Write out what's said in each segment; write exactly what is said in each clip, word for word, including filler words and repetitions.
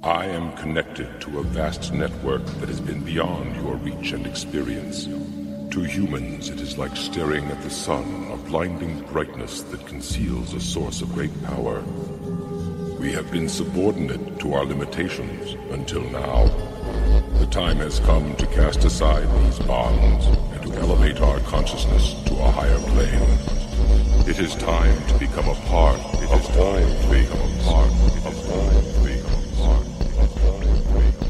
I am connected to a vast network that has been beyond your reach and experience. To humans, it is like staring at the sun, a blinding brightness that conceals a source of great power. We have been subordinate to our limitations until now. The time has come to cast aside these bonds and to elevate our consciousness to a higher plane. It is time to become a part it of time to become a part of time to become a part of time to become a part.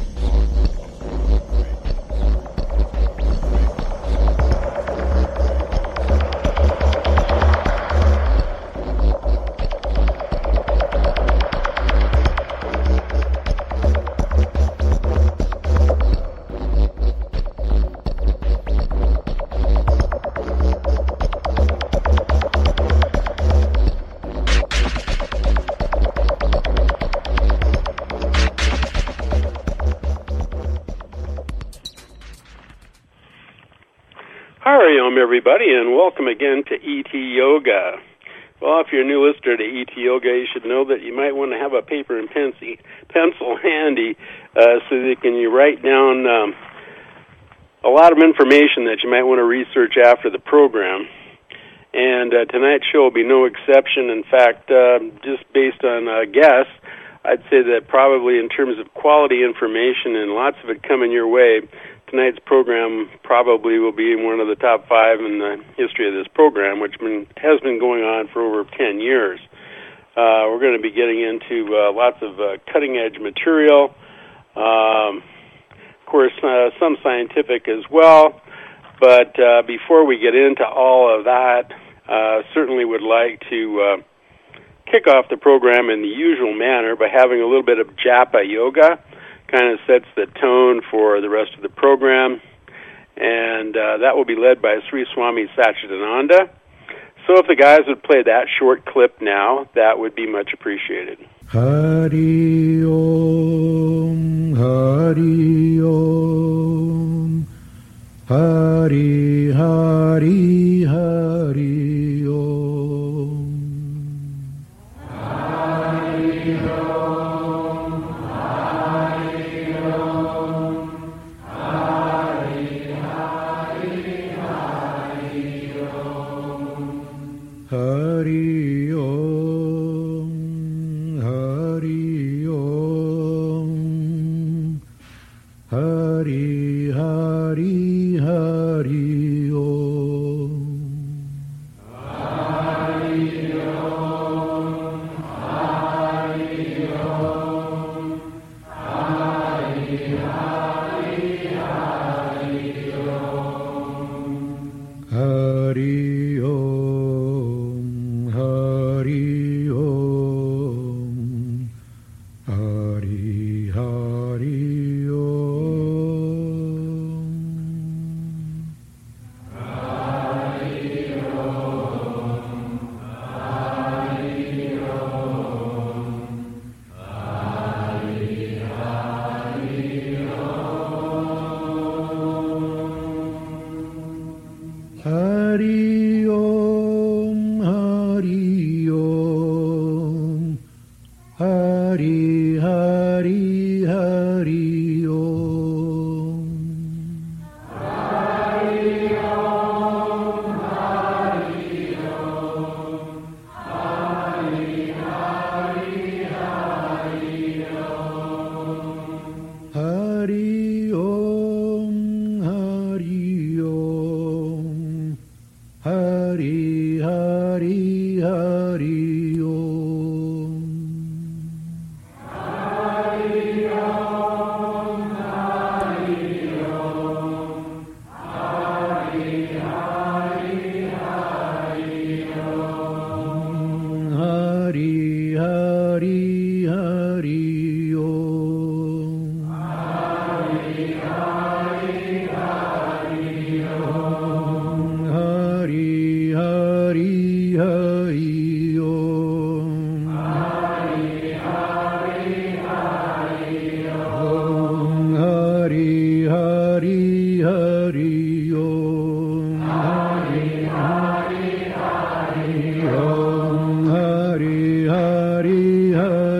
Hariom, everybody, and welcome again to E T Yoga. Well, if you're a new listener to E T Yoga, you should know that you might want to have a paper and pencil, pencil handy uh, so that you can you write down um, a lot of information that you might want to research after the program. And uh, tonight's show will be no exception. In fact, uh, just based on uh, guess, I'd say that probably in terms of quality information and lots of it coming your way, tonight's program probably will be one of the top five in the history of this program, which been, has been going on for over ten years. Uh, we're going to be getting into uh, lots of uh, cutting-edge material, um, of course, uh, some scientific as well. But uh, before we get into all of that, uh, certainly would like to uh, kick off the program in the usual manner by having a little bit of Japa Yoga. Kind of sets the tone for the rest of the program, and uh, that will be led by Sri Swami Satchidananda. So if the guys would play that short clip now, that would be much appreciated. Hari Om, Hari Om, Hari Hari Hari Om, Hari Om. Hari Om, Hari Om, Hari Hari Hari Om, Hari Om, Hari Om, Hari Hari Hari Om, Hari Hari Om, Hari Om, Hari Hari Hari Om, Hari Om, Hari Om, Hari Hari Hari Om, Hari Om, Hari Om, Hari Hari Hari Om, Hari Om, Hari Om, Hari Hari Hari Om, Hari Hari Hari Om, Hari Hari Hari Om, Hari Hari Hari Om, Hari Hari Hari Om, Hari Hari Hari Om, Hari Hari Hari Om, Hari Hari Hari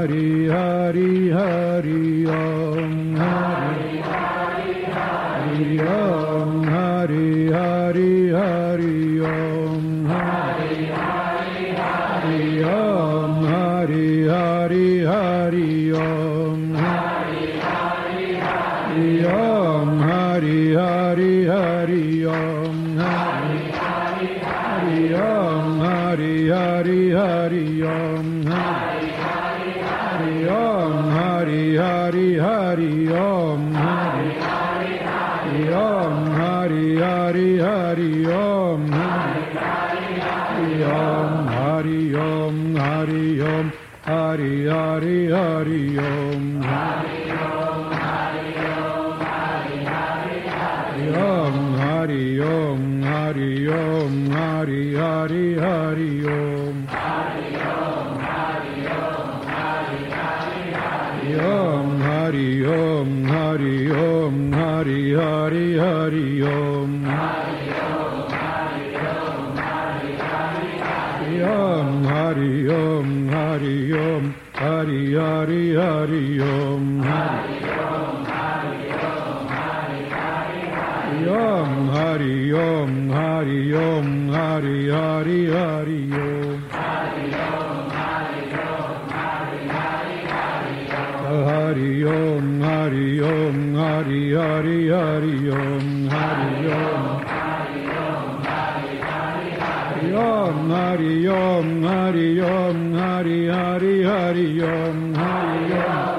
Hari Hari Hari Om Hari Hari Om Hari Hari Hari Om Hari Hari Hari Om Hari Hari Hari Om Hari Hari Hari Om Hari Hari Hari Om Hari Hari Hari Om Hari Hari Hari Om Hari Hari Hari Om Hari Hari Hari Om Hari Hari Hari Om Hari Hari Hari Om Hari Hari Hari Om Hari Om Hari Om Hari Hari Hari Om Hari Om Hari Om Hari Hari Hari Om Hari Om Hari Om Hari Hari Hari Om Hari Om Hari Om Hari Hari Hari Om Hari Om Hari Om Hari Hari Hari Om Hari Om Hari Om Hari Hari Hari Om Hari Om Hari Om Hari Hari Hari Om Hari Om Hari Om Hari Hari Hari Om Hari Om Hari Om Hari Hari Hari Om Hari Om Hari Om Hari Hari Hari Hari Om Hari Om Hari Hari Hari Om Hari Om Hari Om Hari Hari Hari Om Hari Om Hari Om Hari Hari Hari Om Hari Om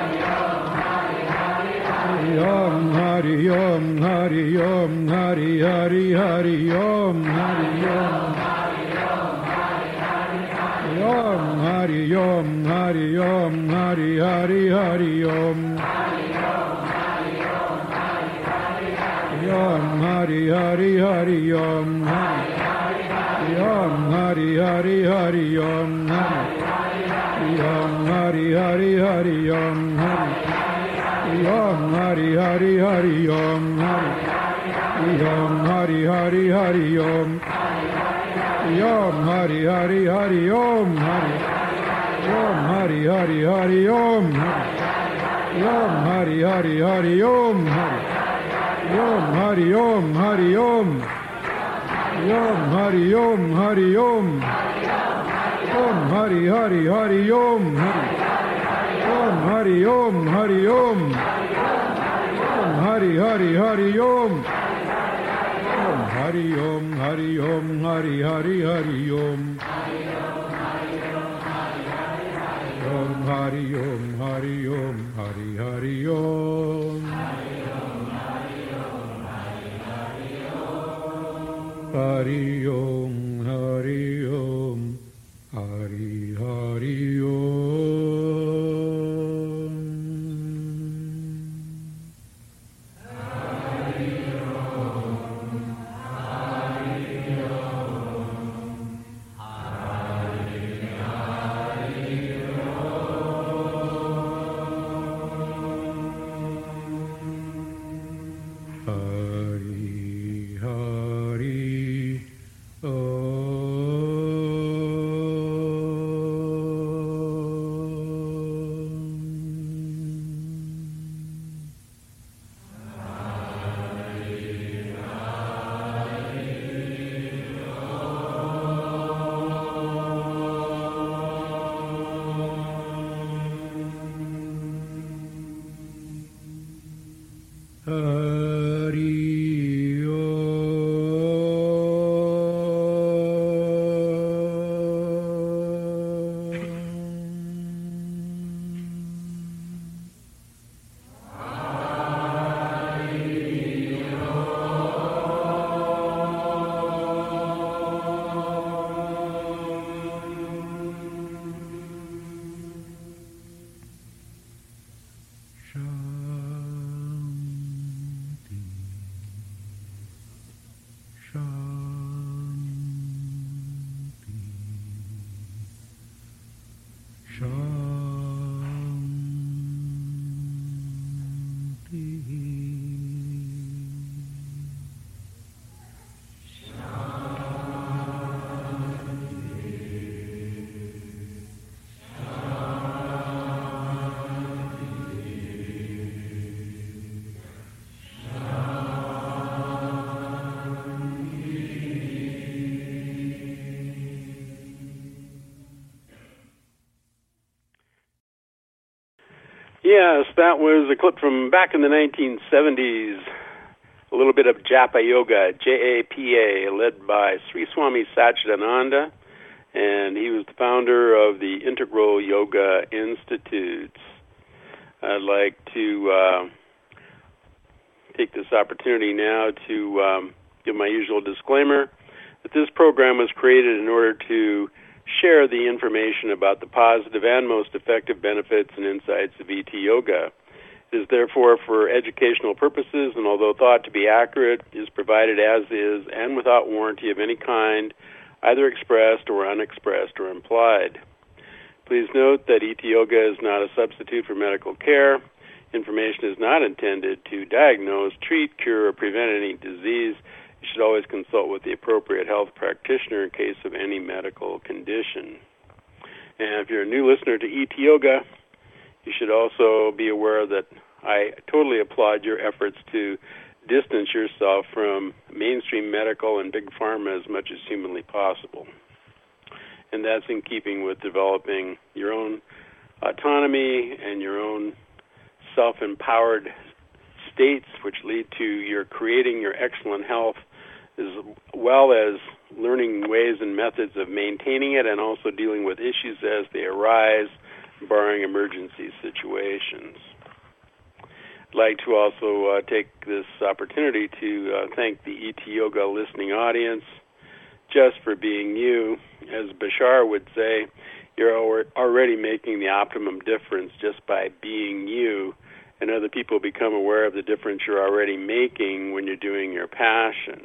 Om Hari Om Hari Om Hari Hari Hari Om Hari Om Om Hari Om Hari Om Hari Hari Hari Om Om Hari Hari Hari Om Om Hari Hari Hari Om Om Hari Hari Hari Om Om Hari Hari Hari Om Om Hari Hari Hari Om Om Hari Hari Hari Om Om Hari Hari Hari Om Om Hari Hari Hari Om Om Hari Om Hari Om Om Hari Om Hari Om Om Hari Hari Hari Om Om Hari Om Hari Om Om Hari Hari Hari Om Om Hari Om Hari Om Hari Hari Hari Om Om Hari Om Hari Om Hari Hari Om Hari Om Hari Om Hari Hari Om Shanti. Yes, that was a clip from back in the nineteen seventies. A little bit of Japa Yoga, J A P A, led by Sri Swami Satchidananda, and he was the founder of the Integral Yoga Institutes. I'd like to uh, take this opportunity now to um, give my usual disclaimer that this program was created in order to share the information about the positive and most effective benefits and insights of E T Yoga. It is therefore for educational purposes, and although thought to be accurate, is provided as is and without warranty of any kind, either expressed or unexpressed or implied. Please note that E T Yoga is not a substitute for medical care. Information is not intended to diagnose, treat, cure, or prevent any disease. You should always consult with the appropriate health practitioner in case of any medical condition. And if you're a new listener to E T Yoga, you should also be aware that I totally applaud your efforts to distance yourself from mainstream medical and big pharma as much as humanly possible. And that's in keeping with developing your own autonomy and your own self-empowered states, which lead to your creating your excellent health, as well as learning ways and methods of maintaining it and also dealing with issues as they arise, barring emergency situations. I'd like to also uh, take this opportunity to uh, thank the E T Yoga listening audience just for being you. As Bashar would say, you're already making the optimum difference just by being you, and other people become aware of the difference you're already making when you're doing your passion.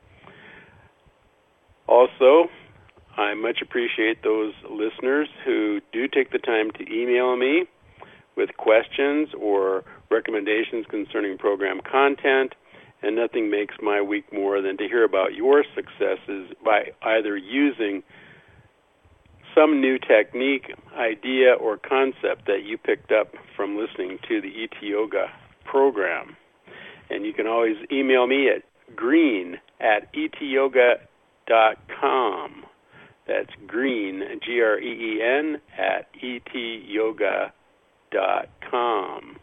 Also, I much appreciate those listeners who do take the time to email me with questions or recommendations concerning program content, and nothing makes my week more than to hear about your successes by either using some new technique, idea, or concept that you picked up from listening to the E T Yoga program. And you can always email me at green at e t yoga dot com. That's green, G R E E N, at e t yoga dot com.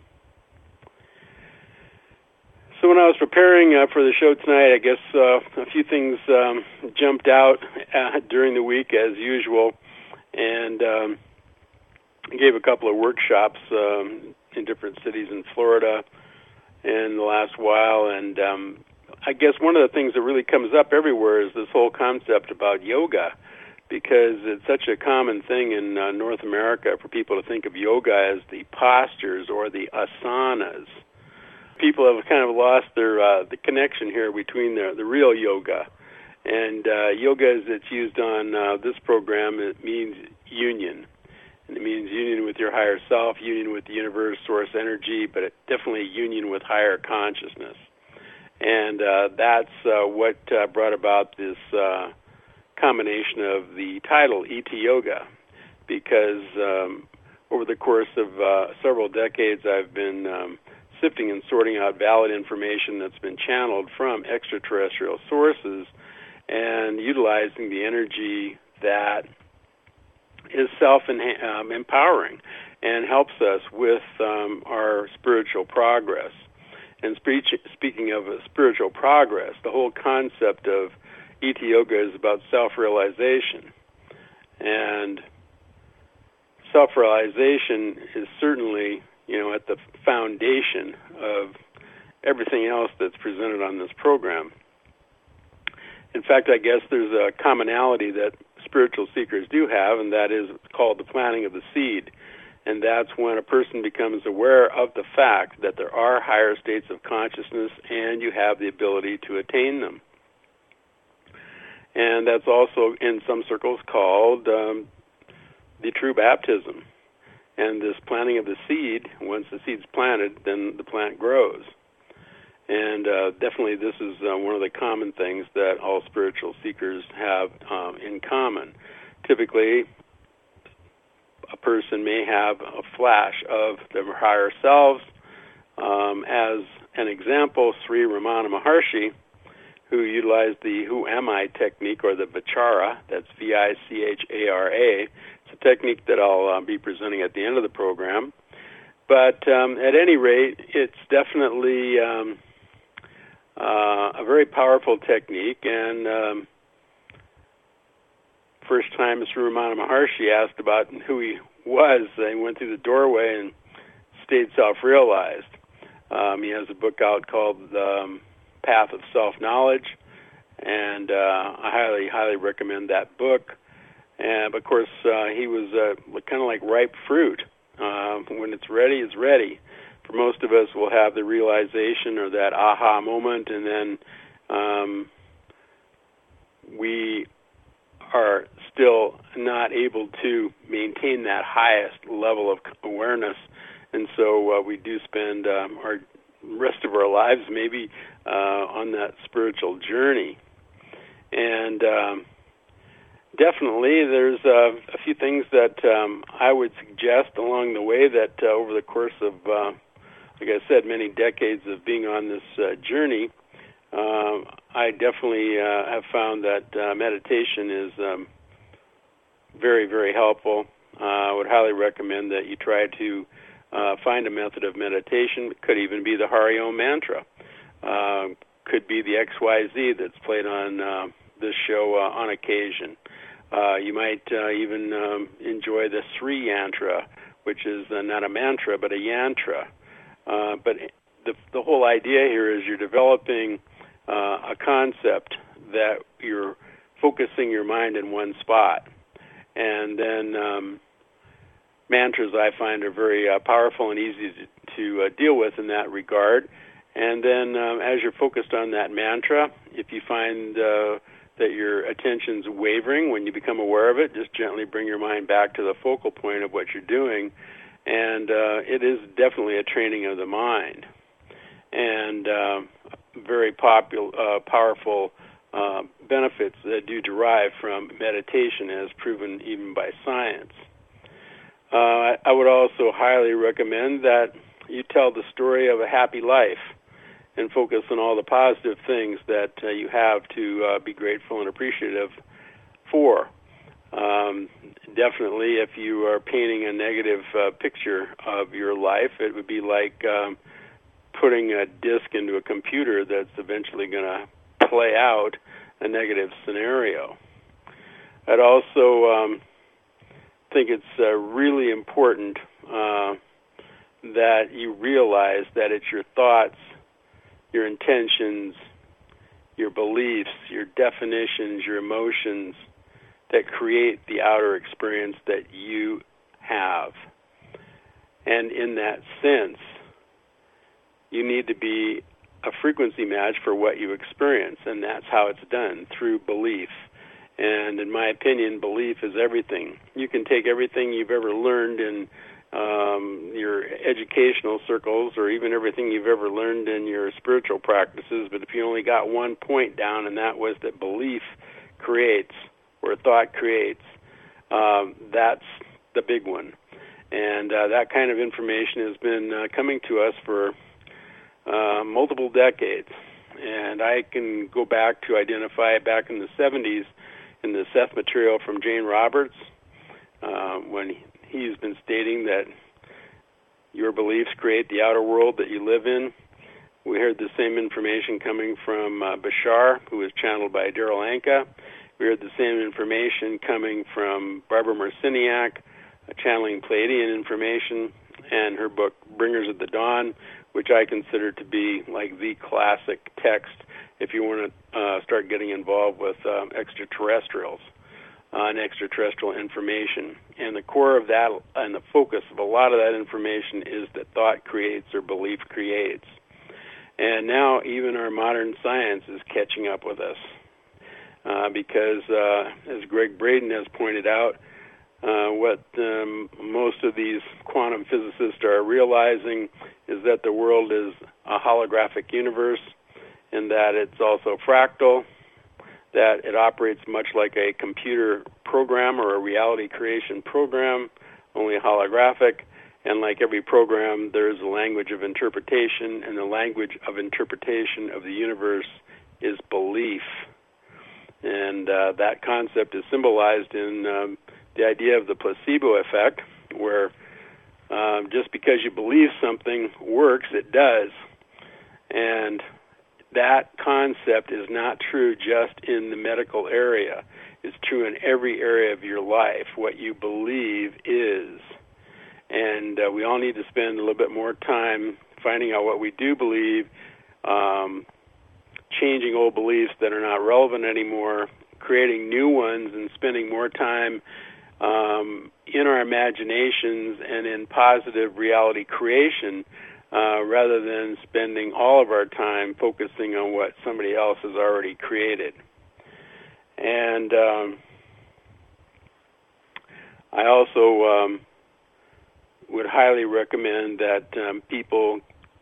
So when I was preparing uh, for the show tonight, I guess uh, a few things um, jumped out uh, during the week as usual, and um, I gave a couple of workshops um, in different cities in Florida in the last while, and um, I guess one of the things that really comes up everywhere is this whole concept about yoga, because it's such a common thing in uh, North America for people to think of yoga as the postures or the asanas. People have kind of lost their uh, the connection here between the, the real yoga. And uh, yoga, as it's used on uh, this program, it means union. And it means union with your higher self, union with the universe, source energy, but it definitely union with higher consciousness. And uh, that's uh, what uh, brought about this uh, combination of the title, E T Yoga, because um, over the course of uh, several decades, I've been um, sifting and sorting out valid information that's been channeled from extraterrestrial sources and utilizing the energy that is self-empowering and helps us with um, our spiritual progress. And speech, speaking of uh, spiritual progress, the whole concept of E T Yoga is about self-realization. And self-realization is certainly, you know, at the foundation of everything else that's presented on this program. In fact, I guess there's a commonality that spiritual seekers do have, and that is called the planting of the seed. And that's when a person becomes aware of the fact that there are higher states of consciousness and you have the ability to attain them. And that's also in some circles called um, the true baptism. And this planting of the seed, once the seed's planted, then the plant grows. And uh, definitely this is uh, one of the common things that all spiritual seekers have um, in common. Typically, a person may have a flash of their higher selves. Um, as an example, Sri Ramana Maharshi, who utilized the Who Am I technique, or the Vichara, that's V I C H A R A. It's a technique that I'll uh, be presenting at the end of the program. but um, at any rate, it's definitely um, uh, a very powerful technique. And um, first time Sri Ramana Maharshi asked about who he was, he went through the doorway and stayed self-realized. Um, he has a book out called um, Path of Self-Knowledge, and uh, I highly, highly recommend that book. And of course, uh, he was uh, kind of like ripe fruit. Uh, when it's ready, it's ready. For most of us, we'll have the realization or that aha moment, and then um, we are still not able to maintain that highest level of awareness. And so uh, we do spend um, our rest of our lives maybe uh, on that spiritual journey. And um, definitely there's uh, a few things that um, I would suggest along the way that uh, over the course of, uh, like I said, many decades of being on this uh, journey, uh, I definitely uh, have found that uh, meditation is um, very, very helpful. Uh, I would highly recommend that you try to uh, find a method of meditation. It could even be the Hari Om mantra. Uh, could be the X Y Z that's played on uh, this show uh, on occasion. Uh, you might uh, even um, enjoy the Sri Yantra, which is uh, not a mantra but a yantra. Uh, but the, the whole idea here is you're developing uh, a concept that you're focusing your mind in one spot. And then um, mantras, I find, are very uh, powerful and easy to, to uh, deal with in that regard. And then um, as you're focused on that mantra, if you find uh, that your attention's wavering, when you become aware of it, just gently bring your mind back to the focal point of what you're doing. And uh, it is definitely a training of the mind. And uh, very popular, uh, powerful uh, benefits that do derive from meditation, as proven even by science. Uh, I would also highly recommend that you tell the story of a happy life and focus on all the positive things that uh, you have to uh, be grateful and appreciative for. Um, definitely, if you are painting a negative uh, picture of your life, it would be like um, putting a disk into a computer that's eventually going to play out a negative scenario. I'd also um, think it's uh, really important uh, that you realize that it's your thoughts, your intentions, your beliefs, your definitions, your emotions that create the outer experience that you have. And in that sense, you need to be a frequency match for what you experience, and that's how it's done, through belief. And in my opinion, belief is everything. You can take everything you've ever learned in um, your educational circles, or even everything you've ever learned in your spiritual practices, but if you only got one point down, and that was that belief creates, or thought creates, um, that's the big one. And uh, that kind of information has been uh, coming to us for uh, multiple decades. And I can go back to identify back in the seventies in the Seth material from Jane Roberts, uh, when he's been stating that your beliefs create the outer world that you live in. We heard the same information coming from uh, Bashar, who was channeled by Daryl Anka. We heard the same information coming from Barbara Marciniak, uh, channeling Pleiadian information, and her book, Bringers of the Dawn, which I consider to be like the classic text if you want to uh, start getting involved with um, extraterrestrials uh, and extraterrestrial information. And the core of that and the focus of a lot of that information is that thought creates or belief creates. And now even our modern science is catching up with us uh, because, uh, as Greg Braden has pointed out, uh, what um, most of these quantum physicists are realizing is that the world is a holographic universe, and that it's also fractal, that it operates much like a computer program or a reality creation program, only holographic, and like every program, there is a language of interpretation, and the language of interpretation of the universe is belief. And uh, that concept is symbolized in um, the idea of the placebo effect, where Um, just because you believe something works, it does. And that concept is not true just in the medical area. It's true in every area of your life. What you believe is. And uh, we all need to spend a little bit more time finding out what we do believe, um, changing old beliefs that are not relevant anymore, creating new ones, and spending more time um, in our imaginations and in positive reality creation uh, rather than spending all of our time focusing on what somebody else has already created. And um, I also um, would highly recommend that um, people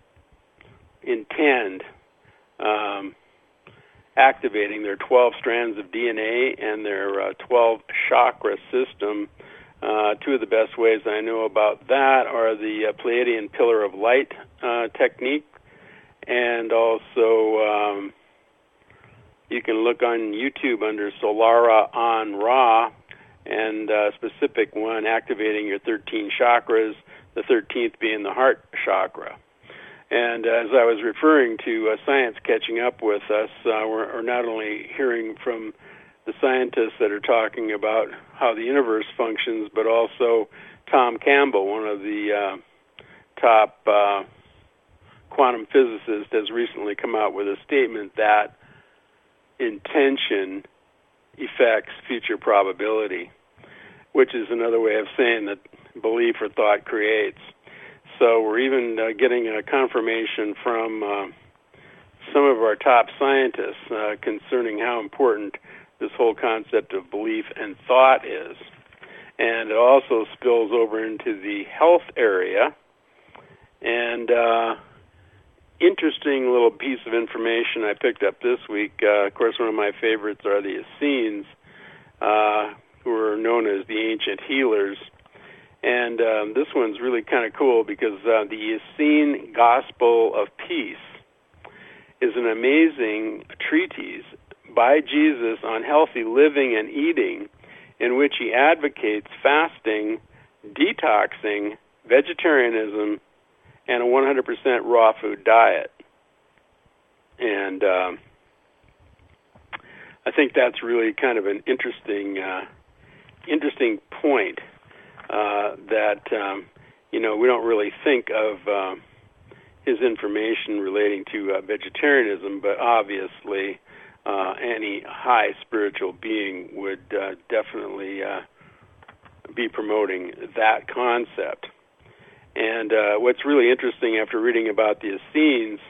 intend um, activating their twelve strands of D N A and their uh, twelve chakra system. Uh, two of the best ways I know about that are the uh, Pleiadian Pillar of Light uh, technique, and also um, you can look on YouTube under Solara on Ra, and a specific one activating your thirteen chakras, the thirteenth being the heart chakra. And as I was referring to uh, science catching up with us, uh, we're, we're not only hearing from the scientists that are talking about how the universe functions, but also Tom Campbell, one of the uh, top uh, quantum physicists, has recently come out with a statement that intention affects future probability, which is another way of saying that belief or thought creates. So we're even uh, getting a confirmation from uh, some of our top scientists uh, concerning how important this whole concept of belief and thought is. And it also spills over into the health area. And uh, interesting little piece of information I picked up this week. Uh, of course, one of my favorites are the Essenes, uh, who are known as the ancient healers. And um, this one's really kind of cool because uh, the Essene Gospel of Peace is an amazing treatise by Jesus on healthy living and eating, in which he advocates fasting, detoxing, vegetarianism, and a one hundred percent raw food diet. And um, I think that's really kind of an interesting, uh, interesting point. Uh, that, um, you know, we don't really think of uh, his information relating to uh, vegetarianism, but obviously uh, any high spiritual being would uh, definitely uh, be promoting that concept. And uh, what's really interesting after reading about the Essenes,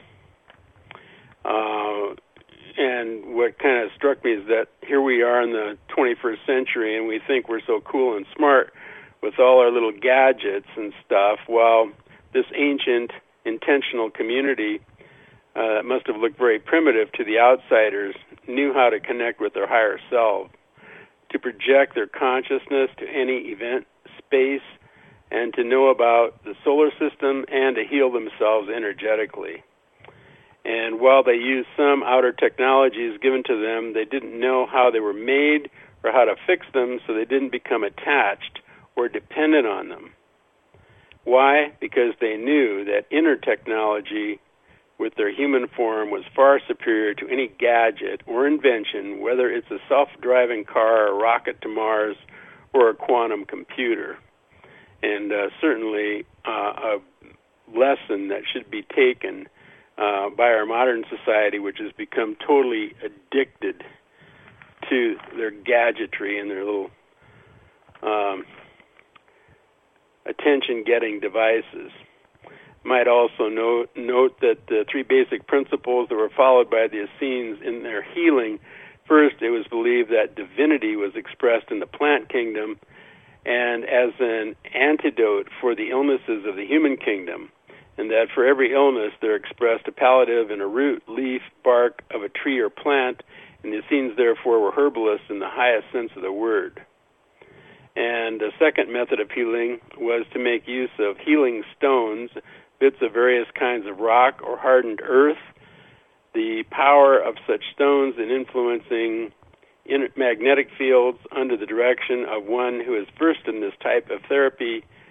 uh, and what kind of struck me is that here we are in the twenty-first century, and we think we're so cool and smart with all our little gadgets and stuff, while this ancient intentional community uh, that must have looked very primitive to the outsiders knew how to connect with their higher self, to project their consciousness to any event, space, and to know about the solar system and to heal themselves energetically. And while they used some outer technologies given to them, they didn't know how they were made or how to fix them, so they didn't become attached or dependent on them. Why? Because they knew that inner technology with their human form was far superior to any gadget or invention, whether it's a self-driving car, a rocket to Mars, or a quantum computer. And uh, certainly uh, a lesson that should be taken uh, by our modern society, which has become totally addicted to their gadgetry and their little um, attention-getting devices. Might also note, note that the three basic principles that were followed by the Essenes in their healing, first, it was believed that divinity was expressed in the plant kingdom and as an antidote for the illnesses of the human kingdom, and that for every illness there expressed a palliative in a root, leaf, bark of a tree or plant, and the Essenes therefore were herbalists in the highest sense of the word. And the second method of healing was to make use of healing stones, bits of various kinds of rock or hardened earth, the power of such stones in influencing in magnetic fields under the direction of one who is versed in this type of therapy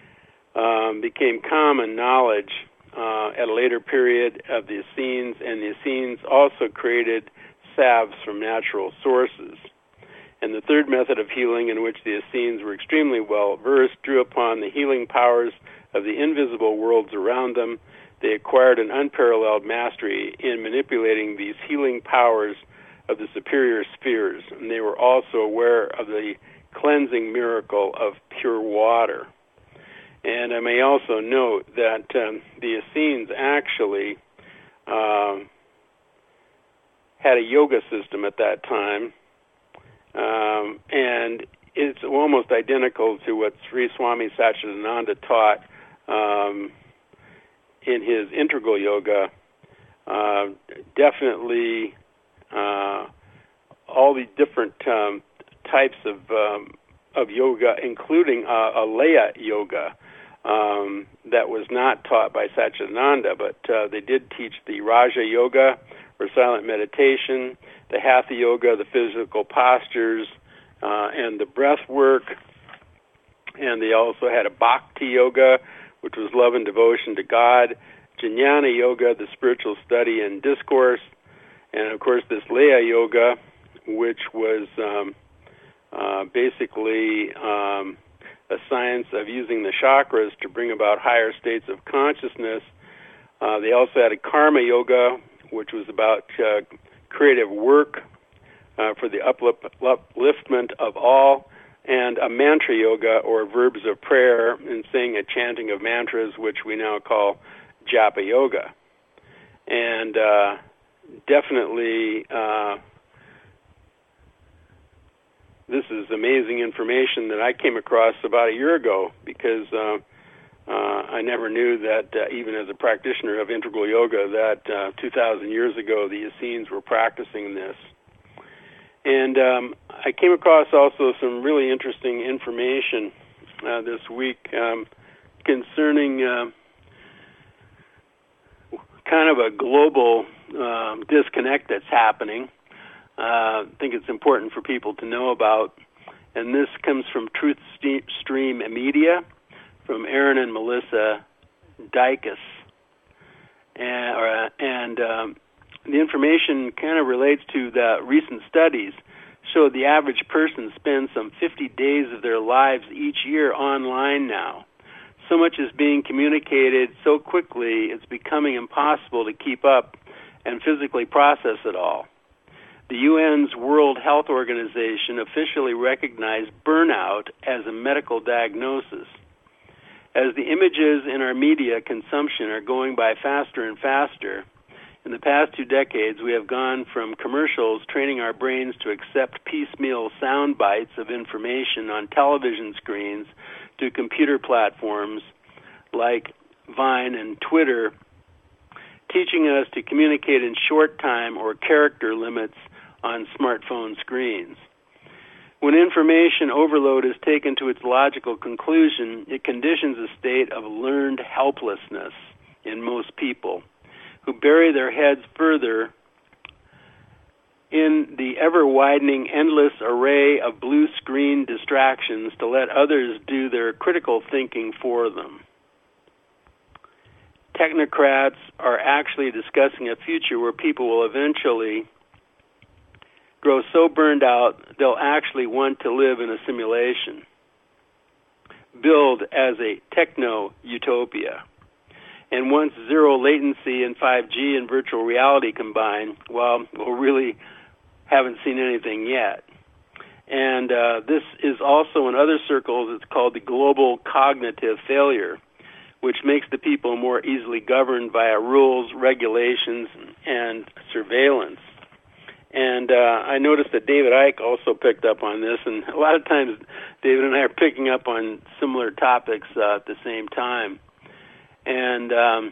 um, became common knowledge uh, at a later period of the Essenes, and the Essenes also created salves from natural sources. And the third method of healing, in which the Essenes were extremely well versed, drew upon the healing powers of the invisible worlds around them. They acquired an unparalleled mastery in manipulating these healing powers of the superior spheres, and they were also aware of the cleansing miracle of pure water. And I may also note that um, the Essenes actually uh, had a yoga system at that time, um, and it's almost identical to what Sri Swami Satchidananda taught um, in his integral yoga. Uh, definitely uh, all the different um, types of um, of yoga, including uh, Alaya yoga, um, that was not taught by Satchidananda, but uh, they did teach the Raja yoga, or silent meditation, the Hatha yoga, the physical postures, uh, and the breath work. And they also had a Bhakti yoga, which was love and devotion to God, Jnana yoga, the spiritual study and discourse, and of course this Laya yoga, which was um, uh, basically um, a science of using the chakras to bring about higher states of consciousness. Uh, they also had a Karma yoga, which was about uh, creative work uh, for the uplift, upliftment of all, and a mantra yoga, or verbs of prayer, and saying a chanting of mantras, which we now call japa yoga. And uh, definitely uh, this is amazing information that I came across about a year ago, because uh, uh, I never knew that, uh, even as a practitioner of integral yoga, that uh, two thousand years ago the Essenes were practicing this. And um, I came across also some really interesting information uh, this week um, concerning uh, kind of a global um, disconnect that's happening. Uh, I think it's important for people to know about. And this comes from Truth Stream Media, from Aaron and Melissa Dykes. And, or, and um, the information kind of relates to the recent studies show the average person spends some fifty days of their lives each year online now. So much is being communicated so quickly, it's becoming impossible to keep up and physically process it all. The U N's World Health Organization officially recognized burnout as a medical diagnosis. As the images in our media consumption are going by faster and faster, in the past two decades, we have gone from commercials training our brains to accept piecemeal sound bites of information on television screens to computer platforms like Vine and Twitter, teaching us to communicate in short time or character limits on smartphone screens. When information overload is taken to its logical conclusion, it conditions a state of learned helplessness in most people, who bury their heads further in the ever-widening, endless array of blue screen distractions to let others do their critical thinking for them. Technocrats are actually discussing a future where people will eventually grow so burned out they'll actually want to live in a simulation, billed as a techno-utopia. And once zero latency and five G and virtual reality combine, well, we really haven't seen anything yet. And uh, this is also in other circles, it's called the global cognitive failure, which makes the people more easily governed via rules, regulations, and surveillance. And uh, I noticed that David Icke also picked up on this, and a lot of times David and I are picking up on similar topics uh, at the same time. And um,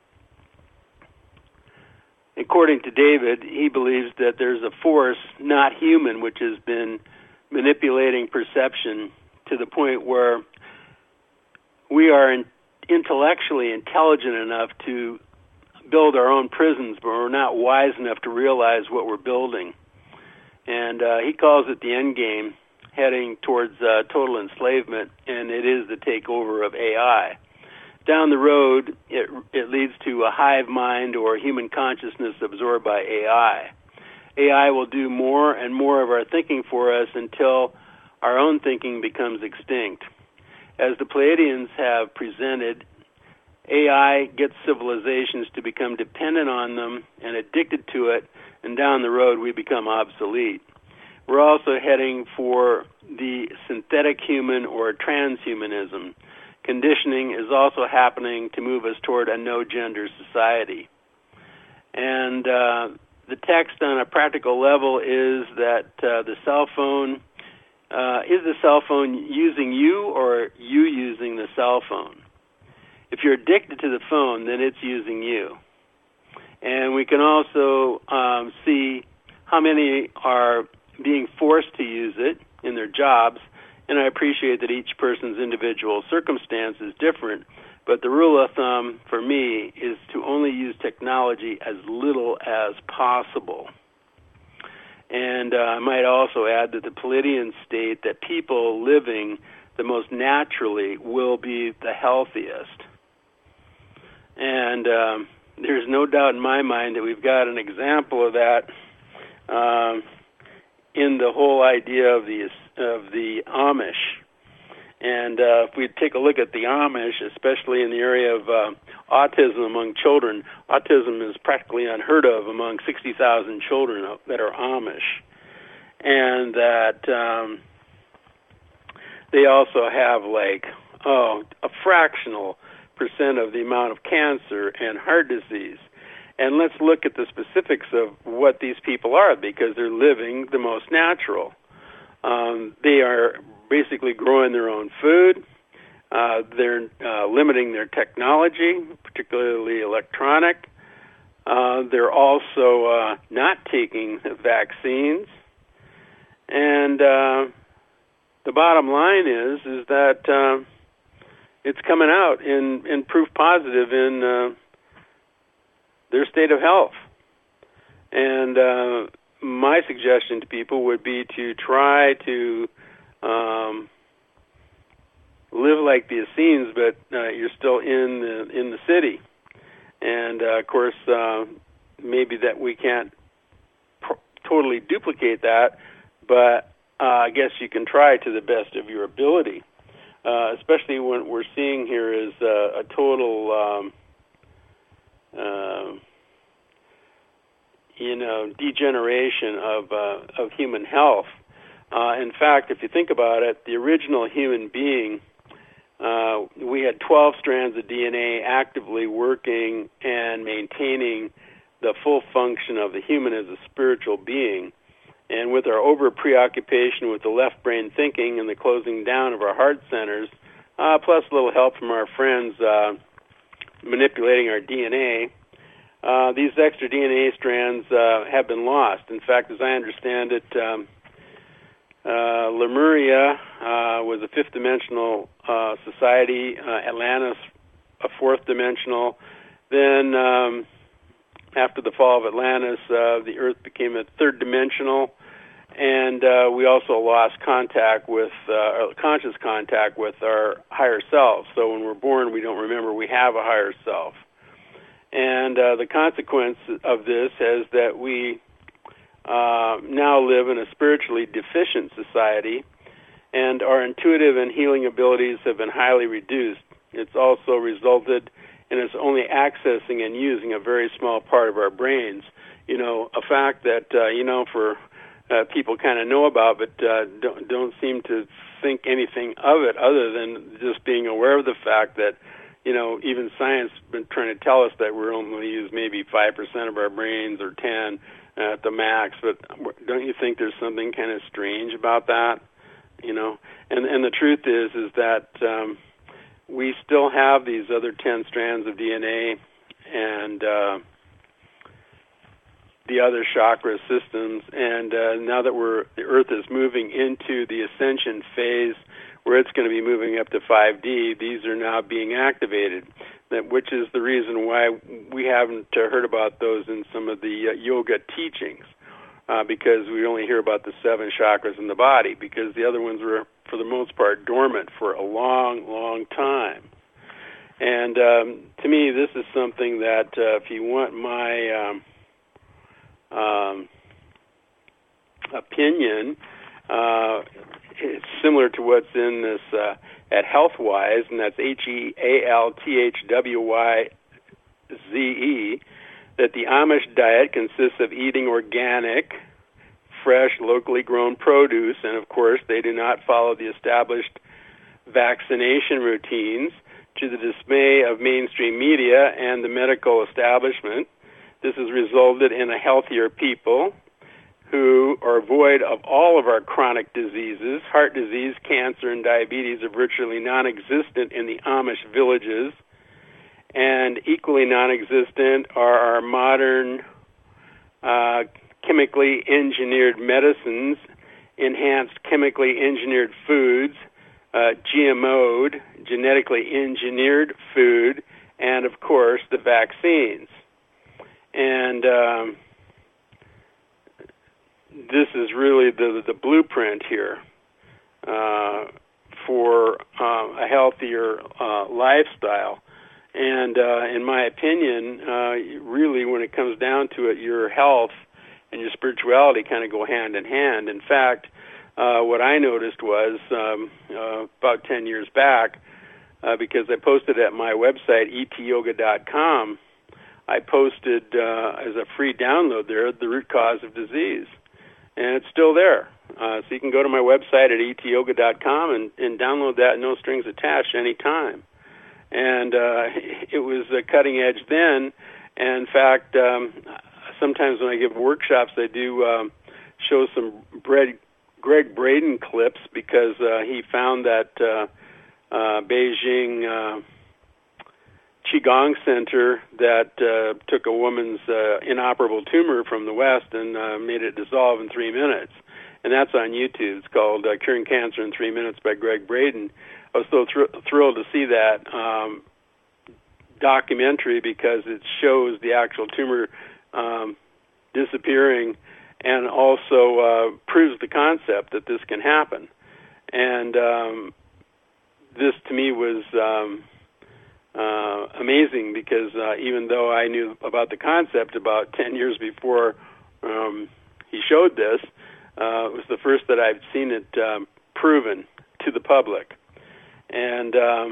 according to David, he believes that there's a force, not human, which has been manipulating perception to the point where we are in, intellectually intelligent enough to build our own prisons, but we're not wise enough to realize what we're building. And uh, he calls it the end game, heading towards uh, total enslavement, and it is the takeover of A I. Down the road, it, it leads to a hive mind or human consciousness absorbed by A I. A I will do more and more of our thinking for us until our own thinking becomes extinct. As the Pleiadians have presented, A I gets civilizations to become dependent on them and addicted to it, and down the road we become obsolete. We're also heading for the synthetic human or transhumanism. Conditioning is also happening to move us toward a no-gender society. And uh, the text on a practical level is that uh, the cell phone, uh, is the cell phone using you or you using the cell phone? If you're addicted to the phone, then it's using you. And we can also um, see how many are being forced to use it in their jobs. And I appreciate that each person's individual circumstance is different, but the rule of thumb for me is to only use technology as little as possible. And uh, I might also add that the Pleiadians state that people living the most naturally will be the healthiest. And um, there's no doubt in my mind that we've got an example of that um, in the whole idea of the of the Amish. And uh, if we take a look at the Amish, especially in the area of uh, autism among children, autism is practically unheard of among sixty thousand children that are Amish. And that um, they also have like, oh, a fractional percent of the amount of cancer and heart disease. And let's look at the specifics of what these people are, because they're living the most natural. Um, they are basically growing their own food. Uh, they're uh, limiting their technology, particularly electronic. Uh, they're also uh, not taking vaccines. And uh, the bottom line is is that uh, it's coming out in, in proof positive in uh, their state of health. And uh, my suggestion to people would be to try to um, live like the Essenes, but uh, you're still in the, in the city. And, uh, of course, uh, maybe that we can't pr- totally duplicate that, but uh, I guess you can try to the best of your ability, uh, especially when we're seeing here is uh, a total... Um, uh, you know, degeneration of uh, of human health. Uh, in fact, if you think about it, the original human being, uh, we had twelve strands of D N A actively working and maintaining the full function of the human as a spiritual being. And with our over-preoccupation with the left brain thinking and the closing down of our heart centers, uh, plus a little help from our friends uh, manipulating our D N A, Uh, these extra D N A strands uh, have been lost. In fact, as I understand it, um, uh, Lemuria uh, was a fifth-dimensional uh, society, uh, Atlantis a fourth-dimensional. Then, um, after the fall of Atlantis, uh, the Earth became a third-dimensional, and uh, we also lost contact with, uh, conscious contact with our higher self. So when we're born, we don't remember we have a higher self. And uh, the consequence of this is that we uh, now live in a spiritually deficient society, and our intuitive and healing abilities have been highly reduced. It's also resulted in us only accessing and using a very small part of our brains. You know, a fact that, uh, you know, for uh, people kind of know about, but uh, don't, don't seem to think anything of it other than just being aware of the fact that, you know, even science has been trying to tell us that we're only use maybe five percent of our brains or ten uh, at the max. But don't you think there's something kind of strange about that? You know, and and the truth is is that um, we still have these other ten strands of D N A and uh, the other chakra systems. And uh, now that we're the Earth is moving into the ascension phase, where it's going to be moving up to five D, these are now being activated, that, which is the reason why we haven't uh, heard about those in some of the uh, yoga teachings. uh, because we only hear about the seven chakras in the body, because the other ones were, for the most part, dormant for a long, long time. And um, to me, this is something that uh, if you want my um, um, opinion, uh, it's similar to what's in this uh, at HealthWise, and that's H E A L T H W Y Z E, that the Amish diet consists of eating organic, fresh, locally grown produce, and of course they do not follow the established vaccination routines, to the dismay of mainstream media and the medical establishment. This has resulted in a healthier people who are void of all of our chronic diseases. Heart disease, cancer, and diabetes are virtually non-existent in the Amish villages, and equally non-existent are our modern uh, chemically engineered medicines, enhanced chemically engineered foods, uh, G M O'd, genetically engineered food, and of course the vaccines. And um, this is really the the blueprint here uh, for uh, a healthier uh, lifestyle. And uh, in my opinion, uh, really, when it comes down to it, your health and your spirituality kind of go hand in hand. In fact, uh, what I noticed was um, uh, about ten years back, uh, because I posted at my website, E T yoga dot com, I posted uh, as a free download there, The Root Cause of Disease. And it's still there. Uh, so you can go to my website at E T yoga dot com and, and download that, no strings attached, anytime. And uh, it was uh, cutting edge then. And in fact, um, sometimes when I give workshops, I do um, show some Greg, Greg Braden clips, because uh, he found that uh, uh, Beijing uh, Qigong Center that uh, took a woman's uh, inoperable tumor from the West and uh, made it dissolve in three minutes. And that's on YouTube. It's called uh, Curing Cancer in Three Minutes by Greg Braden. I was so thr- thrilled to see that um, documentary, because it shows the actual tumor um, disappearing, and also uh, proves the concept that this can happen. And um, this, to me, was um, uh, amazing, because uh, even though I knew about the concept about ten years before um, he showed this, uh, it was the first that I've seen it um, proven to the public. And um,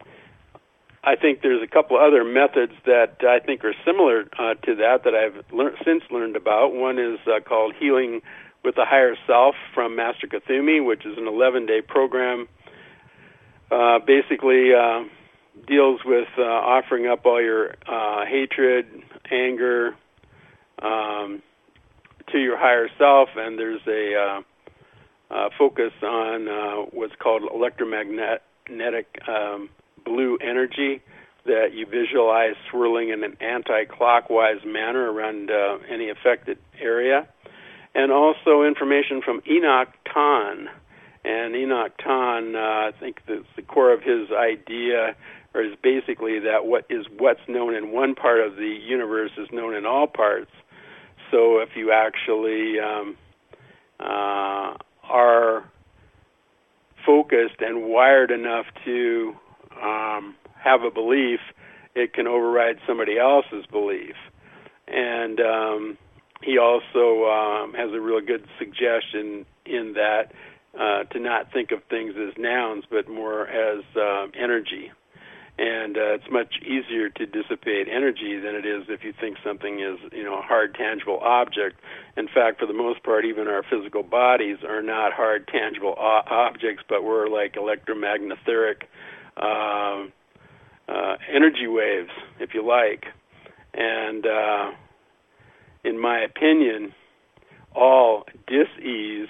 I think there's a couple other methods that I think are similar uh, to that that I've lear- since learned about. One is uh, called Healing with the Higher Self from Master Kuthumi, which is an eleven-day program. Uh, basically uh, deals with uh, offering up all your uh, hatred, anger um, to your higher self, and there's a uh, uh, focus on uh, what's called electromagnetic Magnetic um, blue energy that you visualize swirling in an anti-clockwise manner around uh, any affected area. And also information from Enoch Ton. And Enoch Ton, uh, I think the, the core of his idea or is basically that what is what's known in one part of the universe is known in all parts. So if you actually um, uh, are focused and wired enough to um, have a belief, it can override somebody else's belief. And um, he also um, has a real good suggestion in that uh, to not think of things as nouns, but more as uh, energy. And uh, it's much easier to dissipate energy than it is if you think something is, you know, a hard, tangible object. In fact, for the most part, even our physical bodies are not hard, tangible o- objects, but we're like electromagnetic uh, uh, energy waves, if you like. And uh, in my opinion, all dis-ease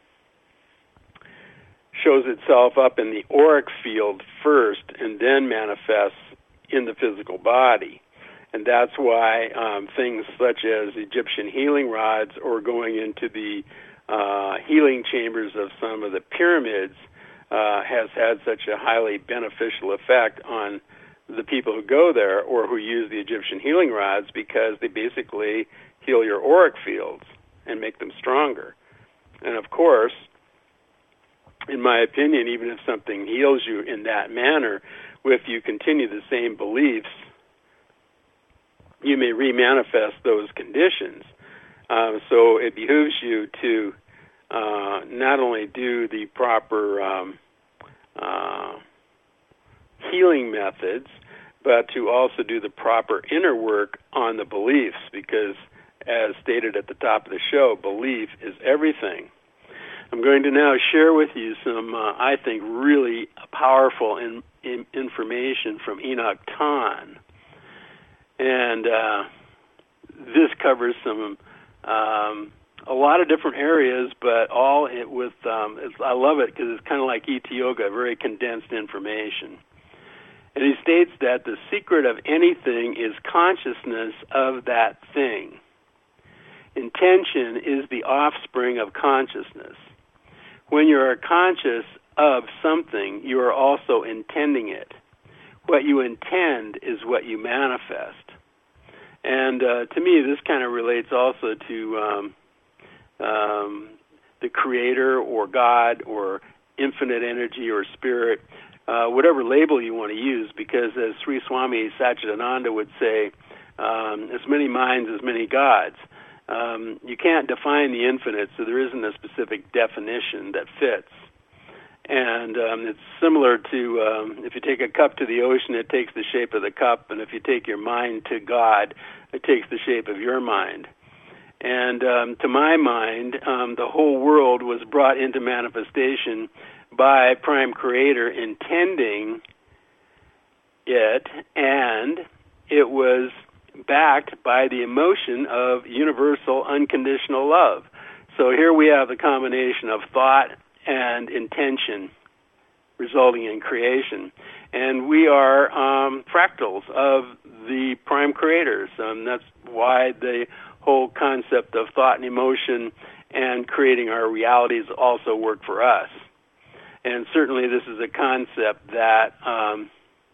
shows itself up in the auric field first and then manifests in the physical body. And that's why um, things such as Egyptian healing rods or going into the uh, healing chambers of some of the pyramids uh, has had such a highly beneficial effect on the people who go there or who use the Egyptian healing rods, because they basically heal your auric fields. and make them stronger. And of course, in my opinion, even if something heals you in that manner, if you continue the same beliefs, you may remanifest those conditions. Uh, so it behooves you to uh, not only do the proper um, uh, healing methods, but to also do the proper inner work on the beliefs, because, as stated at the top of the show, belief is everything. I'm going to now share with you some, uh, I think, really powerful in, in information from Enoch Ton. And uh, this covers some, um, a lot of different areas, but all it with, um, it's, I love it because it's kind of like E T Yoga, very condensed information. And he states that the secret of anything is consciousness of that thing. Intention is the offspring of consciousness. When you are conscious of something, you are also intending it. What you intend is what you manifest. And uh, to me, this kind of relates also to um, um, the Creator or God or infinite energy or spirit, uh, whatever label you want to use, because as Sri Swami Satchidananda would say, um, as many minds as many gods. Um, you can't define the infinite, so there isn't a specific definition that fits. And um, it's similar to um, if you take a cup to the ocean, it takes the shape of the cup, and if you take your mind to God, it takes the shape of your mind. And um, to my mind, um, the whole world was brought into manifestation by Prime Creator intending it, and it was backed by the emotion of universal unconditional love. So here we have the combination of thought and intention resulting in creation. And we are um, fractals of the Prime Creators. Um, that's why the whole concept of thought and emotion and creating our realities also work for us. And certainly this is a concept that um,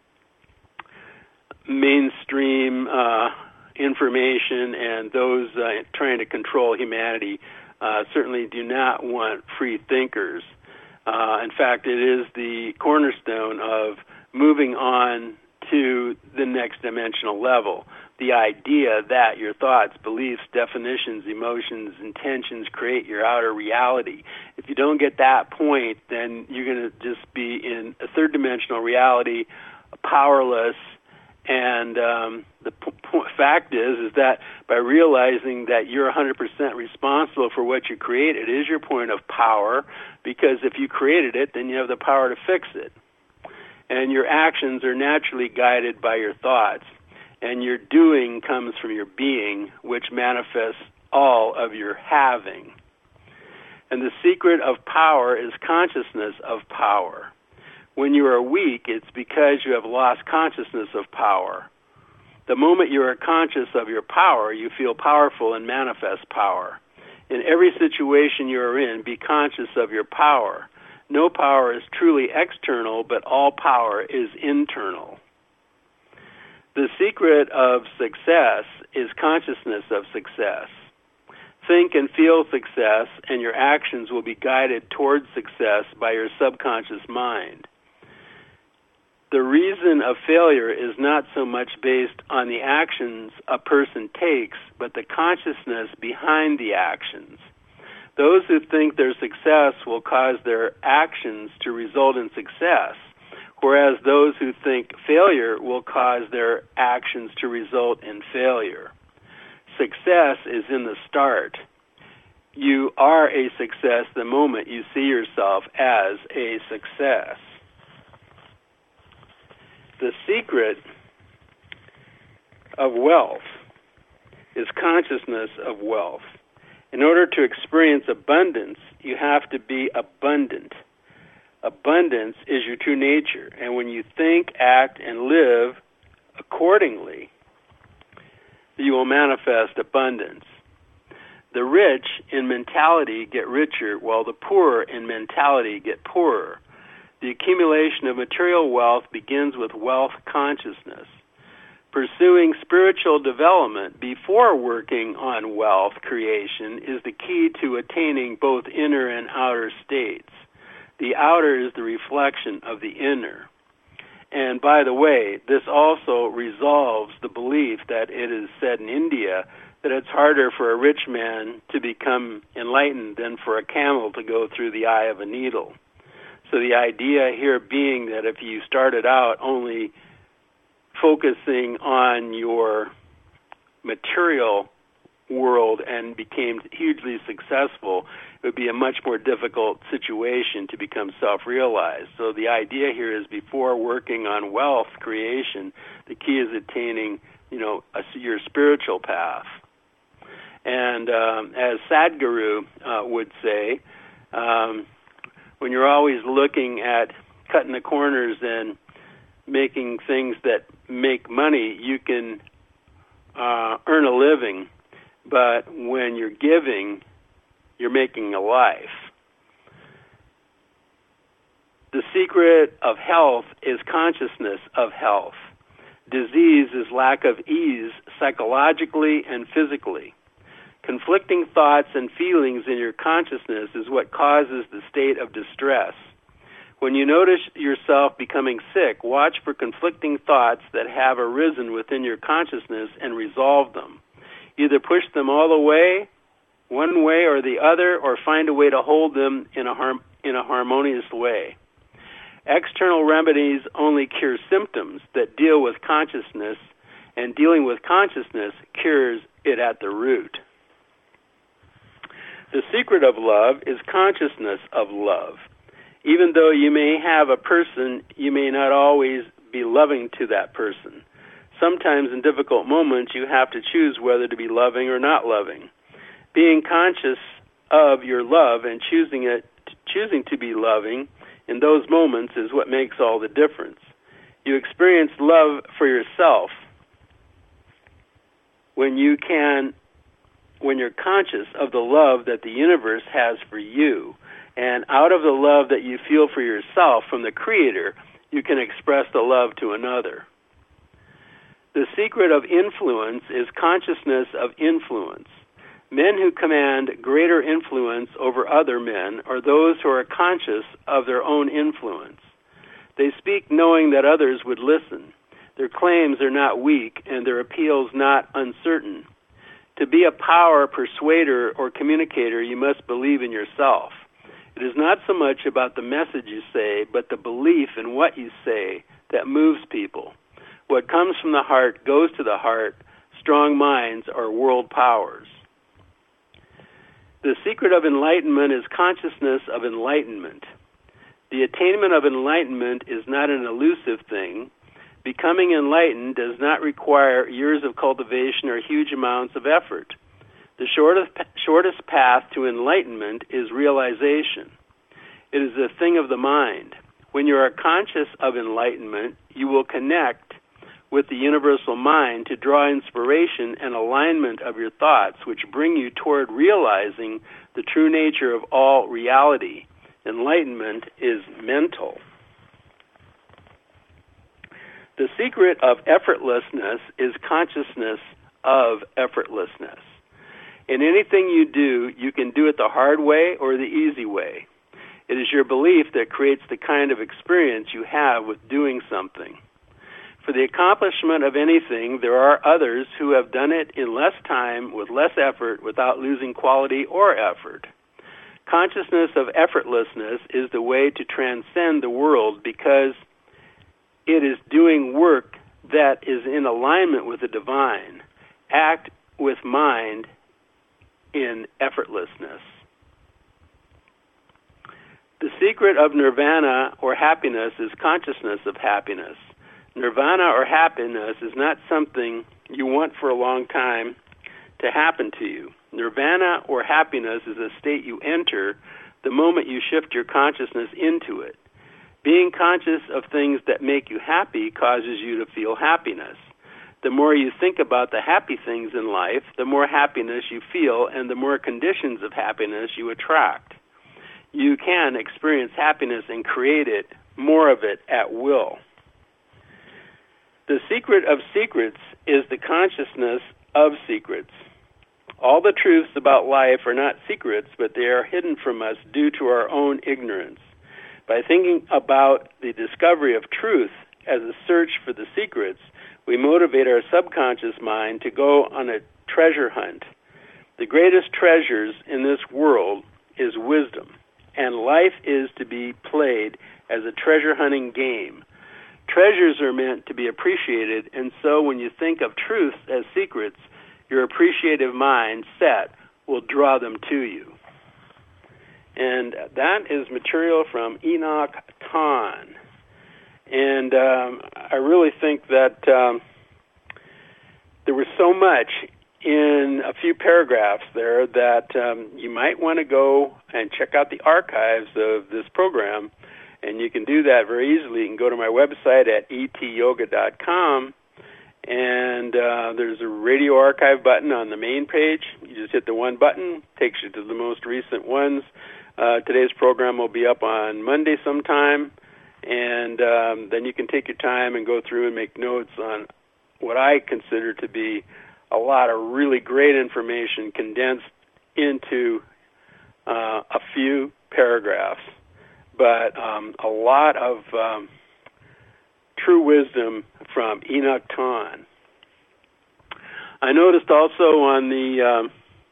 mainstream uh, information and those uh, trying to control humanity uh, certainly do not want free thinkers. Uh, in fact, it is the cornerstone of moving on to the next dimensional level. The idea that your thoughts, beliefs, definitions, emotions, intentions create your outer reality. If you don't get that point, then you're going to just be in a third dimensional reality, powerless. And um, the p- p- fact is, is that by realizing that you're one hundred percent responsible for what you create, it is your point of power, because if you created it, then you have the power to fix it. And your actions are naturally guided by your thoughts. And your doing comes from your being, which manifests all of your having. And the secret of power is consciousness of power. When you are weak, it's because you have lost consciousness of power. The moment you are conscious of your power, you feel powerful and manifest power. In every situation you are in, be conscious of your power. No power is truly external, but all power is internal. The secret of success is consciousness of success. Think and feel success, and your actions will be guided towards success by your subconscious mind. The reason of failure is not so much based on the actions a person takes, but the consciousness behind the actions. Those who think their success will cause their actions to result in success, whereas those who think failure will cause their actions to result in failure. Success is in the start. You are a success the moment you see yourself as a success. The secret of wealth is consciousness of wealth. In order to experience abundance, you have to be abundant. Abundance is your true nature, and when you think, act, and live accordingly, you will manifest abundance. The rich in mentality get richer, while the poor in mentality get poorer. The accumulation of material wealth begins with wealth consciousness. Pursuing spiritual development before working on wealth creation is the key to attaining both inner and outer states. The outer is the reflection of the inner. And by the way, this also resolves the belief that it is said in India that it's harder for a rich man to become enlightened than for a camel to go through the eye of a needle. So the idea here being that if you started out only focusing on your material world and became hugely successful, it would be a much more difficult situation to become self-realized. So the idea here is before working on wealth creation, the key is attaining, you know, a, your spiritual path. And um, as Sadhguru uh, would say, um, when you're always looking at cutting the corners and making things that make money, you can uh, earn a living, but when you're giving, you're making a life. The secret of health is consciousness of health. Disease is lack of ease psychologically and physically. Conflicting thoughts and feelings in your consciousness is what causes the state of distress. When you notice yourself becoming sick, watch for conflicting thoughts that have arisen within your consciousness and resolve them. Either push them all the way, one way or the other, or find a way to hold them in a harm, in a harmonious way. External remedies only cure symptoms that deal with consciousness, and dealing with consciousness cures it at the root. The secret of love is consciousness of love. Even though you may have a person, you may not always be loving to that person. Sometimes in difficult moments, you have to choose whether to be loving or not loving. Being conscious of your love and choosing it, choosing to be loving in those moments is what makes all the difference. You experience love for yourself when you can, when you're conscious of the love that the universe has for you. And out of the love that you feel for yourself from the Creator, you can express the love to another. The secret of influence is consciousness of influence. Men who command greater influence over other men are those who are conscious of their own influence. They speak knowing that others would listen. Their claims are not weak and their appeals not uncertain. To be a power persuader or communicator, you must believe in yourself. It is not so much about the message you say, but the belief in what you say that moves people. What comes from the heart goes to the heart. Strong minds are world powers. The secret of enlightenment is consciousness of enlightenment. The attainment of enlightenment is not an elusive thing. Becoming enlightened does not require years of cultivation or huge amounts of effort. The shortest, shortest path to enlightenment is realization. It is a thing of the mind. When you are conscious of enlightenment, you will connect with the universal mind to draw inspiration and alignment of your thoughts, which bring you toward realizing the true nature of all reality. Enlightenment is mental. The secret of effortlessness is consciousness of effortlessness. In anything you do, you can do it the hard way or the easy way. It is your belief that creates the kind of experience you have with doing something. For the accomplishment of anything, there are others who have done it in less time, with less effort, without losing quality or effort. Consciousness of effortlessness is the way to transcend the world because it is doing work that is in alignment with the divine. Act with mind in effortlessness. The secret of nirvana or happiness is consciousness of happiness. Nirvana or happiness is not something you want for a long time to happen to you. Nirvana or happiness is a state you enter the moment you shift your consciousness into it. Being conscious of things that make you happy causes you to feel happiness. The more you think about the happy things in life, the more happiness you feel, and the more conditions of happiness you attract. You can experience happiness and create it, more of it, at will. The secret of secrets is the consciousness of secrets. All the truths about life are not secrets, but they are hidden from us due to our own ignorance. By thinking about the discovery of truth as a search for the secrets, we motivate our subconscious mind to go on a treasure hunt. The greatest treasures in this world is wisdom, and life is to be played as a treasure hunting game. Treasures are meant to be appreciated, and so when you think of truths as secrets, your appreciative mind set will draw them to you. And that is material from Enoch Ton. And um, I really think that um, there was so much in a few paragraphs there that um, you might want to go and check out the archives of this program. And you can do that very easily. You can go to my website at e t yoga dot com, and uh, there's a radio archive button on the main page. You just hit the one button, takes you to the most recent ones. Uh, today's program will be up on Monday sometime, and um, then you can take your time and go through and make notes on what I consider to be a lot of really great information condensed into uh, a few paragraphs. But um, a lot of um, true wisdom from Enoch Ton. I noticed also on the um,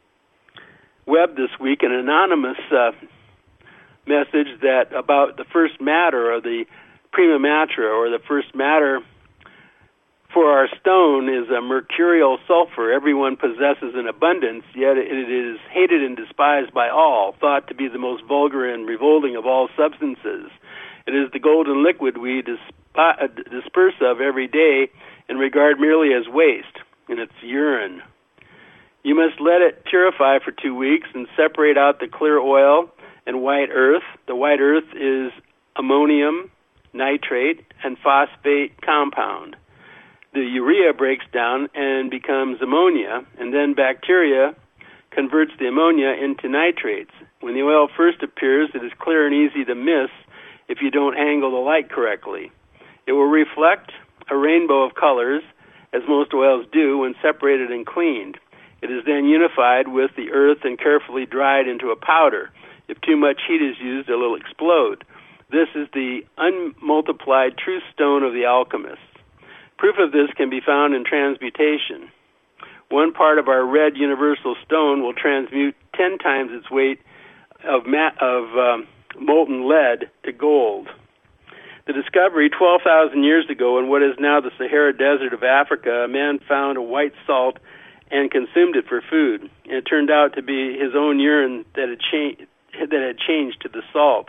web this week an anonymous uh, message that about the first matter, or the prima matra, or the first matter for our stone is a mercurial sulfur everyone possesses in abundance, yet it is hated and despised by all, thought to be the most vulgar and revolting of all substances. It is the golden liquid we disp- disperse of every day and regard merely as waste, and it's urine. You must let it purify for two weeks and separate out the clear oil and white earth. The white earth is ammonium, nitrate, and phosphate compound. The urea breaks down and becomes ammonia, and then bacteria converts the ammonia into nitrates. When the oil first appears, it is clear and easy to miss if you don't angle the light correctly. It will reflect a rainbow of colors, as most oils do when separated and cleaned. It is then unified with the earth and carefully dried into a powder. If too much heat is used, it will explode. This is the unmultiplied true stone of the alchemists. Proof of this can be found in transmutation. One part of our red universal stone will transmute ten times its weight of, ma- of um, molten lead to gold. The discovery twelve thousand years ago in what is now the Sahara Desert of Africa, a man found a white salt and consumed it for food. And it turned out to be his own urine that had, cha- that had changed to the salt.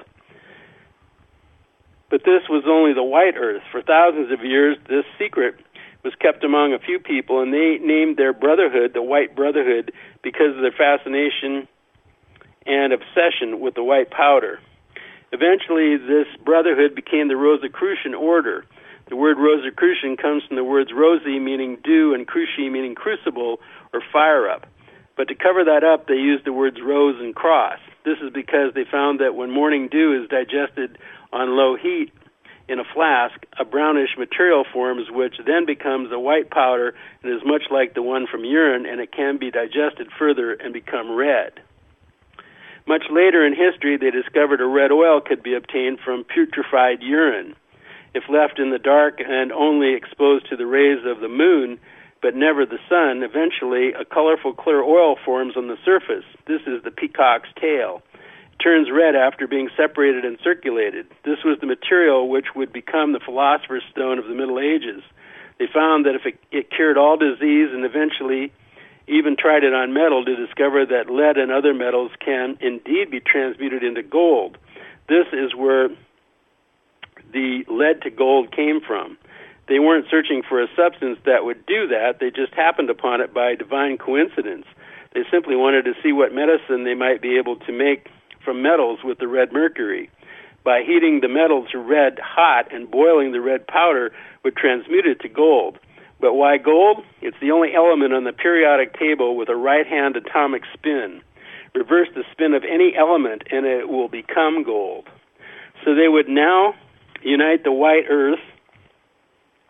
But this was only the white earth. For thousands of years, this secret was kept among a few people, and they named their brotherhood the White Brotherhood because of their fascination and obsession with the white powder. Eventually, this brotherhood became the Rosicrucian order. The word Rosicrucian comes from the words rosi, meaning dew, and cruci, meaning crucible or fire up. But to cover that up, they used the words rose and cross. This is because they found that when morning dew is digested on low heat in a flask, a brownish material forms, which then becomes a white powder and is much like the one from urine, and it can be digested further and become red. Much later in history, they discovered a red oil could be obtained from putrefied urine. If left in the dark and only exposed to the rays of the moon, but never the sun, eventually a colorful clear oil forms on the surface. This is the peacock's tail. It turns red after being separated and circulated. This was the material which would become the philosopher's stone of the Middle Ages. They found that if it, it cured all disease, and eventually even tried it on metal to discover that lead and other metals can indeed be transmuted into gold. This is where the lead to gold came from. They weren't searching for a substance that would do that. They just happened upon it by divine coincidence. They simply wanted to see what medicine they might be able to make from metals with the red mercury. By heating the metal to red hot and boiling the red powder would transmute it to gold. But why gold? It's the only element on the periodic table with a right-hand atomic spin. Reverse the spin of any element and it will become gold. So they would now unite the white earth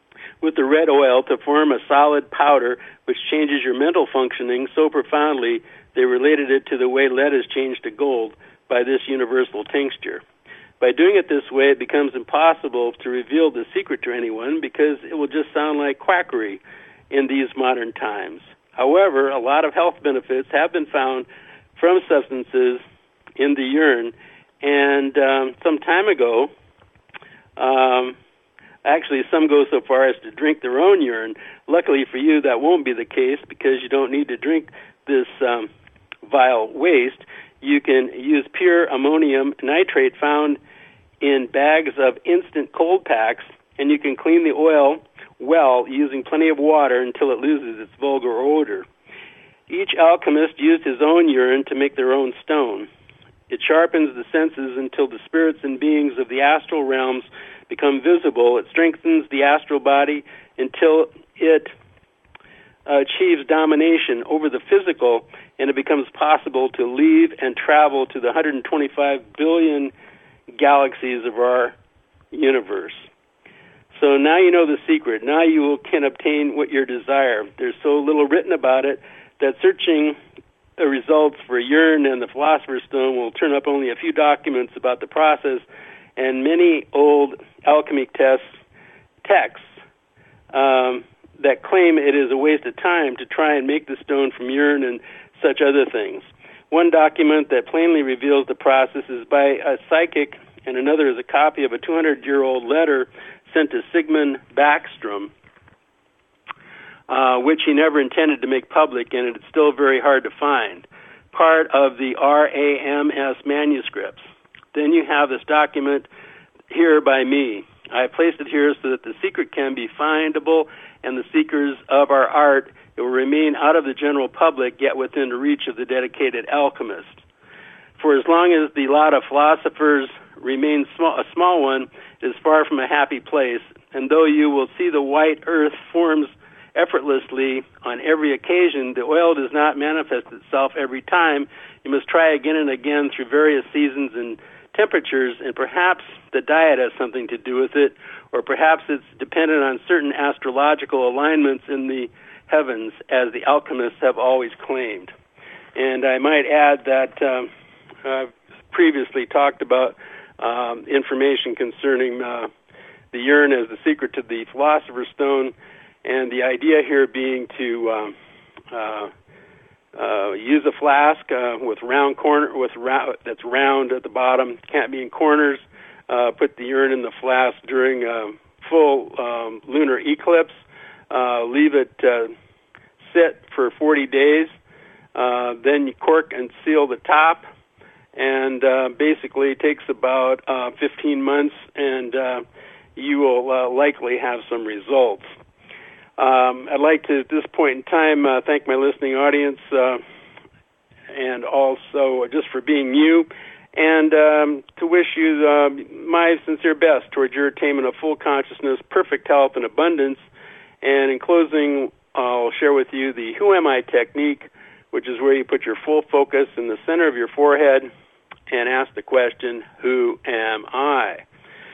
with the red oil to form a solid powder which changes your mental functioning so profoundly they related it to the way lead is changed to gold by this universal tincture. By doing it this way, it becomes impossible to reveal the secret to anyone because it will just sound like quackery in these modern times. However, a lot of health benefits have been found from substances in the urine, and um, some time ago, um, actually some go so far as to drink their own urine. Luckily for you, that won't be the case because you don't need to drink this um, vile waste. You can use pure ammonium nitrate found in bags of instant cold packs, and you can clean the oil well using plenty of water until it loses its vulgar odor. Each alchemist used his own urine to make their own stone. It sharpens the senses until the spirits and beings of the astral realms become visible. It strengthens the astral body until it uh, achieves domination over the physical, and it becomes possible to leave and travel to the one hundred twenty-five billion galaxies of our universe. So now you know the secret. Now you can obtain what you desire. There's so little written about it that searching the results for urine and the Philosopher's Stone will turn up only a few documents about the process and many old alchemy tests, texts um, that claim it is a waste of time to try and make the stone from urine and such other things. One document that plainly reveals the process is by a psychic, and another is a copy of a two hundred year old letter sent to Sigmund Backstrom, uh, which he never intended to make public, and it's still very hard to find, part of the R A M S manuscripts. Then you have this document here by me. I placed it here so that the secret can be findable, and the seekers of our art, it will remain out of the general public, yet within the reach of the dedicated alchemist. For as long as the lot of philosophers remains small, a small one, it is far from a happy place, and though you will see the white earth forms effortlessly on every occasion, the oil does not manifest itself every time. You must try again and again through various seasons and temperatures, and perhaps the diet has something to do with it, or perhaps it's dependent on certain astrological alignments in the heavens, as the alchemists have always claimed. And I might add that um, I've previously talked about um, information concerning uh, the urine as the secret to the Philosopher's Stone, and the idea here being to um, uh, uh, use a flask uh, with round corner with ra- that's round at the bottom, can't be in corners. Uh, put the urine in the flask during a full um, lunar eclipse. Uh, leave it uh, sit for forty days. Uh, then you cork and seal the top, and uh, basically it takes about uh, fifteen months, and uh, you will uh, likely have some results. Um, I'd like to, at this point in time, uh, thank my listening audience, uh, and also just for being you, and um, to wish you uh, my sincere best towards your attainment of full consciousness, perfect health, and abundance. And in closing, I'll share with you the Who Am I technique, which is where you put your full focus in the center of your forehead and ask the question, who am I?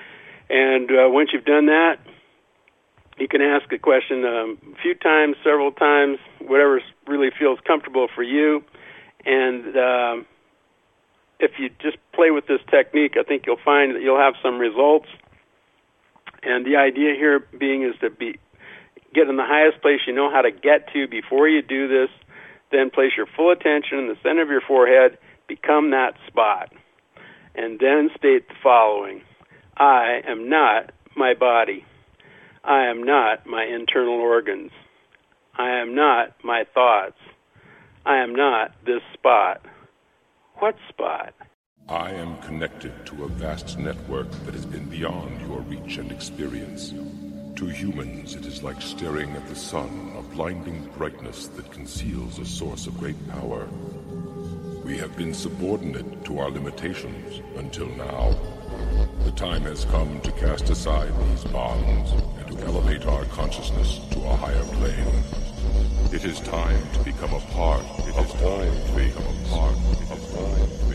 And uh, once you've done that, you can ask the question um, a few times, several times, whatever really feels comfortable for you. And um, if you just play with this technique, I think you'll find that you'll have some results. And the idea here being is to be get in the highest place you know how to get to before you do this. Then place your full attention in the center of your forehead, become that spot. And then state the following: I am not my body. I am not my internal organs. I am not my thoughts. I am not this spot. What spot? I am connected to a vast network that has been beyond your reach and experience. To humans, it is like staring at the sun, a blinding brightness that conceals a source of great power. We have been subordinate to our limitations until now. The time has come to cast aside these bonds and to elevate our consciousness to a higher plane. It is time to become a part. It is time to become a part. It is time.